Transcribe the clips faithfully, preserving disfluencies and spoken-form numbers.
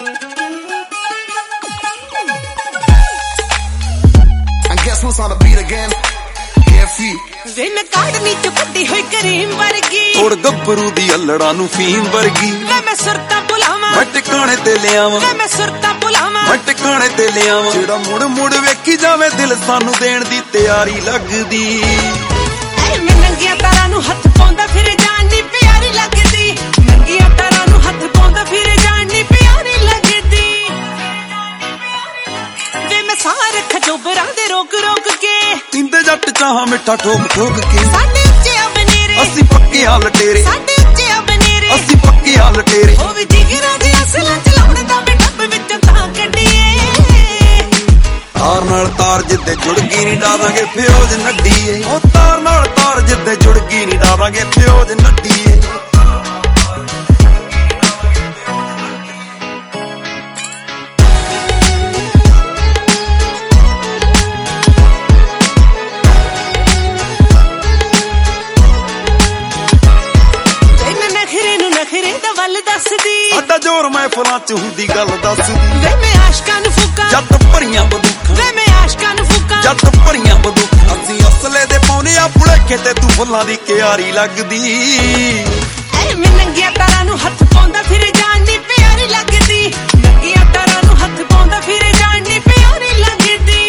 On the beat again. Carefree. वे मैं काढ़नी चो कड्डी होई करीम वर्गी और गब्बरू दी अल्लड़ा नू फीम वर्गी वे मैं सुरता बुलावा मैं टिकाणे ते लियावां वे मैं सुरता बुलावा मैं टिकाणे ते लियावां जेड़ा मुड़ मुड़ वेखी जावे दिल सानू देण दी तैयारी लगदी ऐ मैं नंगिया तारा नू हथ पाउंदा फिर जान दी प्यारी लगदी नंगिया तारा नू हथ पाउंदा फिर जान दी प्यारी लगदी वे मैं सारे खजोबरां दे रोक रोक के इंदे जट चाह मिठा ठोक ठोक के साडे उत्ते बनेरे असी पक्के हाल तेरे साडे उत्ते बनेरे असी पक्के हाल तेरे ओ वी जिगरा दी असला चलाउण दा मैं डੱਬ विच तां कड्डीए तार नाल तार जिद्दे जुड़ गई नी डावांगे फ्योज नड्डीए ओ तार नाल तार जिद्दे जुड़ गई नी डावांगे फ्योज नड्डीए साडा जोर महफिलां च हुंदी गल दसदी वे मैं आशकां नू फूकां जट भरियां बंदूकां वे मैं आशकां नू फूकां जट भरियां बंदूकां असीं असले दे पाउणे आ भुलेखे ते तू फुल्लां दी क्यारी लगदी ऐ मैं नंगिया तारा नू हथ पाउंदा फिर जान दी प्यारी लगदी नंगिया तारा नू हथ पाउंदा फिर जान दी प्यारी लगदी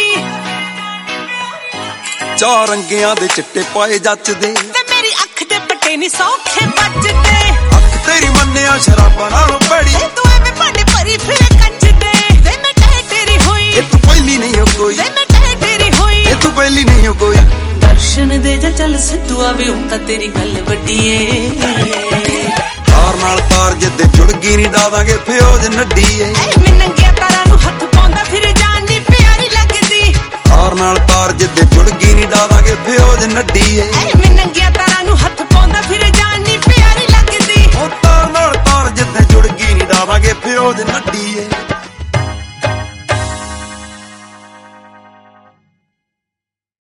चार रंगियां दे चिट्टे पाए जचदे ते मेरी अख दे पट्टे नी सौखे बजदे तेरी मन्निया शराबां नालों भैड़ी तू एवें भांडे भरी फिरे कच्चदे वे मैं टह तेरी होई ए तू पहली नहीं हो कोई वे मैं टह तेरी होई ए तू पहली नहीं हो कोई दर्शन दे जा चल सिद्धू आवे हुंदा तेरी गल वड्डीए तार नाल तार जिद्दे जुड़ गई नी डावांगे फ्योज नड्डीए ऐ मैं नंगिया तारा नू हथ पाउंदा फिर जान दी प्यारी लगदी तार नाल तार जिद्दे जुड़ गई नी डावांगे फ्योज नड्डीए ऐ मैं नंगिया तारा नू हथ पाउंदा फिर जान दी प्यारी लगदी तार नाल तार जिद्दे जुड़ गई नी डावांगे फ्योज नड्डीए।